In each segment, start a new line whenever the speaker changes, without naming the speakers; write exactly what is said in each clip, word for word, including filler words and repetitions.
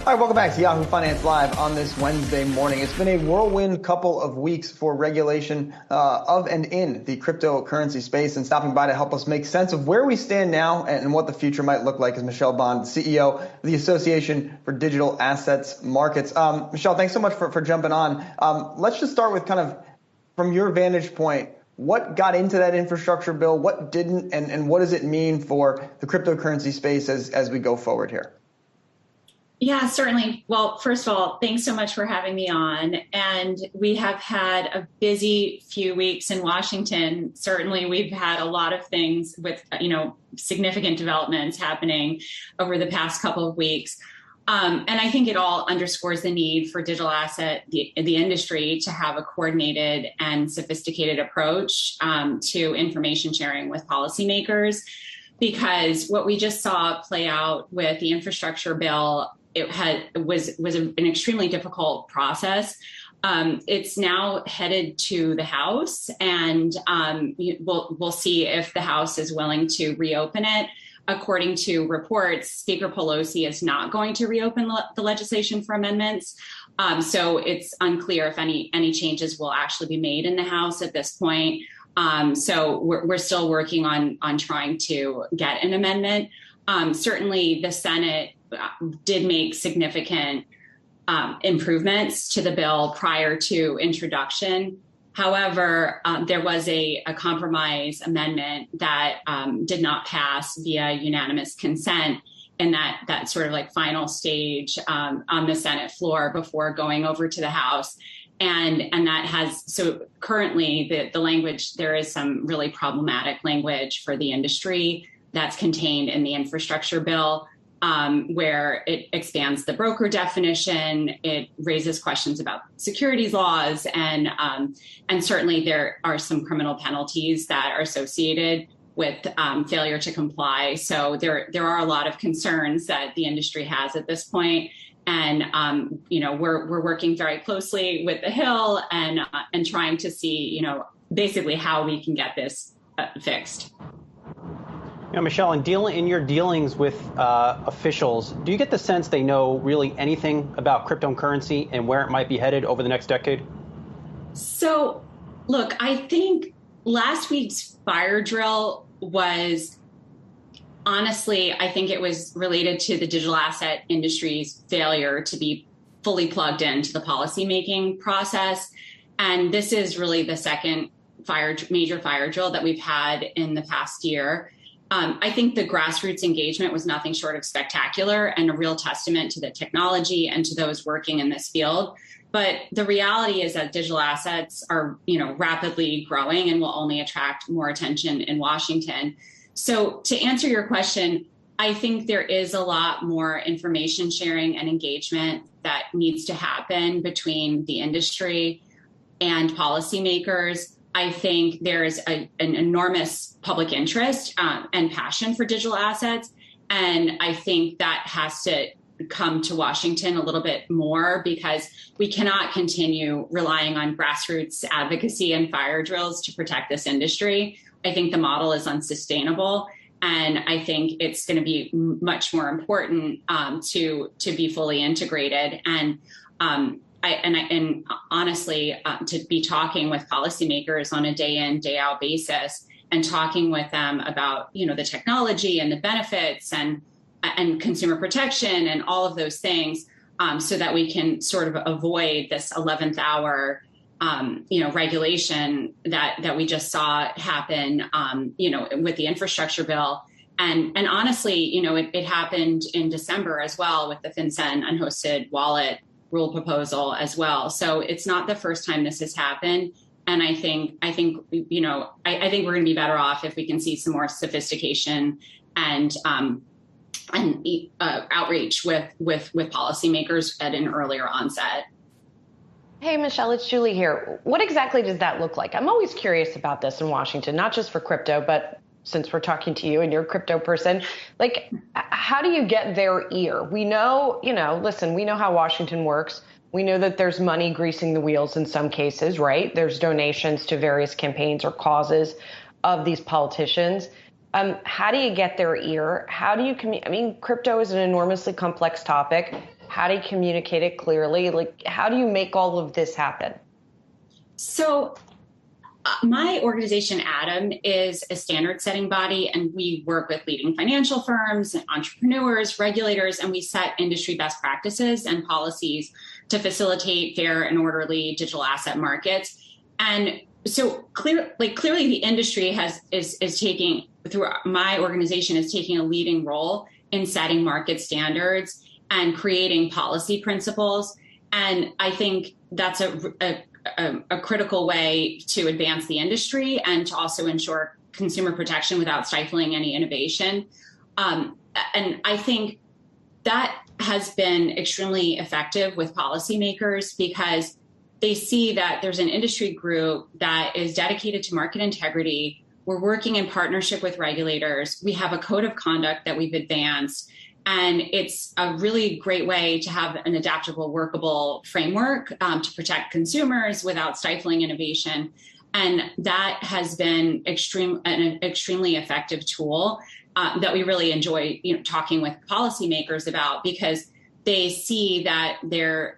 All right, welcome back to Yahoo Finance Live on this Wednesday morning. It's been a whirlwind couple of weeks for regulation uh, of and in the cryptocurrency space, and stopping by to help us make sense of where we stand now and what the future might look like is Michelle Bond, C E O of the Association for Digital Assets Markets. Um, Michelle, thanks so much for, for jumping on. Um, let's just start with kind of from your vantage point, what got into that infrastructure bill, what didn't, and, and what does it mean for the cryptocurrency space as, as we go forward here?
Yeah, certainly. Well, first of all, thanks so much for having me on. And we have had a busy few weeks in Washington. Certainly, we've had a lot of things with, you know, significant developments happening over the past couple of weeks. Um, and I think it all underscores the need for digital asset, the, the industry, to have a coordinated and sophisticated approach um, to information sharing with policymakers. Because what we just saw play out with the infrastructure bill, it had was was an extremely difficult process. Um, it's now headed to the House, and um, we'll we'll see if the House is willing to reopen it. According to reports, Speaker Pelosi is not going to reopen le- the legislation for amendments. Um, so it's unclear if any any changes will actually be made in the House at this point. Um, so we're, we're still working on on trying to get an amendment. Um, certainly, the Senate did make significant um, improvements to the bill prior to introduction. However, um, there was a, a compromise amendment that um, did not pass via unanimous consent in that, that sort of like final stage um, on the Senate floor before going over to the House. And, and that has, so currently the, the language, there is some really problematic language for the industry that's contained in the infrastructure bill. Um, where it expands the broker definition, it raises questions about securities laws, and um, and certainly there are some criminal penalties that are associated with um, failure to comply. So there there are a lot of concerns that the industry has at this point, and um, you know we're we're working very closely with the Hill and uh, and trying to see you know basically how we can get this uh, fixed.
You know, Michelle, in, deal, in your dealings with uh, officials, do you get the sense they know really anything about cryptocurrency and where it might be headed over the next decade?
So, look, I think last week's fire drill was, honestly, I think it was related to the digital asset industry's failure to be fully plugged into the policymaking process. And this is really the second fire, major fire drill that we've had in the past year. Um, I think the grassroots engagement was nothing short of spectacular and a real testament to the technology and to those working in this field. But the reality is that digital assets are, you know, rapidly growing and will only attract more attention in Washington. So to answer your question, I think there is a lot more information sharing and engagement that needs to happen between the industry and policymakers. I think there's a, an enormous public interest um, and passion for digital assets. And I think that has to come to Washington a little bit more, because we cannot continue relying on grassroots advocacy and fire drills to protect this industry. I think the model is unsustainable. And I think it's going to be much more important um, to, to be fully integrated. And um, I, and, I, and honestly, uh, to be talking with policymakers on a day in, day out basis and talking with them about, you know, the technology and the benefits and and consumer protection and all of those things, um, so that we can sort of avoid this eleventh hour, um, you know, regulation that that we just saw happen, um, you know, with the infrastructure bill. And and honestly, you know, it, it happened in December as well with the FinCEN unhosted wallet rule proposal as well. So it's not the first time this has happened. And I think, I think, you know, I, I think we're going to be better off if we can see some more sophistication and um, and uh, outreach with with with policymakers at an earlier onset.
Hey, Michelle, it's Julie here. What exactly does that look like? I'm always curious about this in Washington, not just for crypto, but since we're talking to you and you're a crypto person, like, how do you get their ear? We know, you know, listen, we know how Washington works. We know that there's money greasing the wheels in some cases, right? There's donations to various campaigns or causes of these politicians. Um, how do you get their ear? How do you commu- I mean, crypto is an enormously complex topic. How do you communicate it clearly? Like, how do you make all of this happen?
So uh, my organization, Adam, is a standard setting body, and we work with leading financial firms, entrepreneurs, regulators, and we set industry best practices and policies to facilitate fair and orderly digital asset markets. And so clear, like clearly the industry has is is taking, through my organization, is taking a leading role in setting market standards and creating policy principles. And I think that's a, a, a, a critical way to advance the industry and to also ensure consumer protection without stifling any innovation. Um, and I think that has been extremely effective with policymakers because they see that there's an industry group that is dedicated to market integrity. We're working in partnership with regulators. We have a code of conduct that we've advanced. And it's a really great way to have an adaptable, workable framework um, to protect consumers without stifling innovation. And that has been extreme, an extremely effective tool uh, that we really enjoy, you know, talking with policymakers about, because they see that there,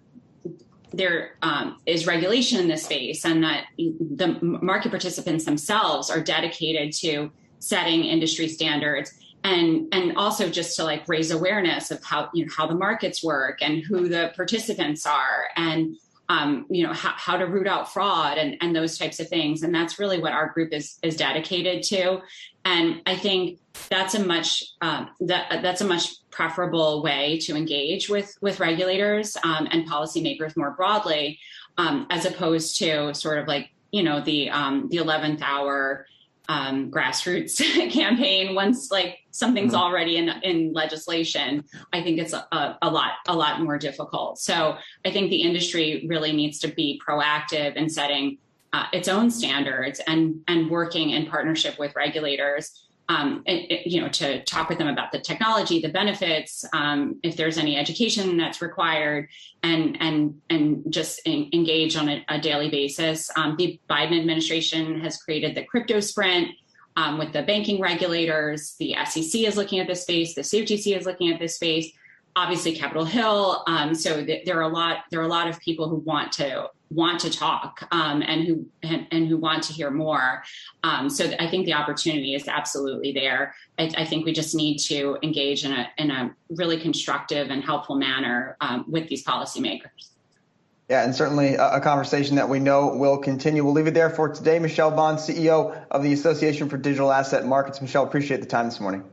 there um, is regulation in this space and that the market participants themselves are dedicated to setting industry standards. And and also just to like raise awareness of how, you know, how the markets work and who the participants are and, um, you know, how, how to root out fraud and, and those types of things. And that's really what our group is is dedicated to. And I think that's a much um, that that's a much preferable way to engage with with regulators um, and policymakers more broadly, um, as opposed to sort of like, you know, the um, the eleventh hour um, grassroots campaign. Once like something's mm-hmm. already in in legislation, I think it's a, a, a lot a lot more difficult. So I think the industry really needs to be proactive in setting uh, its own standards and and working in partnership with regulators. Um, and, you know, to talk with them about the technology, the benefits, um, if there's any education that's required, and and and just in, engage on a, a daily basis. Um, the Biden administration has created the crypto sprint um, with the banking regulators. The S E C is looking at this space. The C F T C is looking at this space. Obviously, Capitol Hill. Um, so th- there are a lot. There are a lot of people who want to want to talk um, and who and, and who want to hear more. Um, so th- I think the opportunity is absolutely there. I, I think we just need to engage in a in a really constructive and helpful manner um, with these policymakers.
Yeah, and certainly a, a conversation that we know will continue. We'll leave it there for today. Michelle Bond, C E O of the Association for Digital Asset Markets. Michelle, appreciate the time this morning.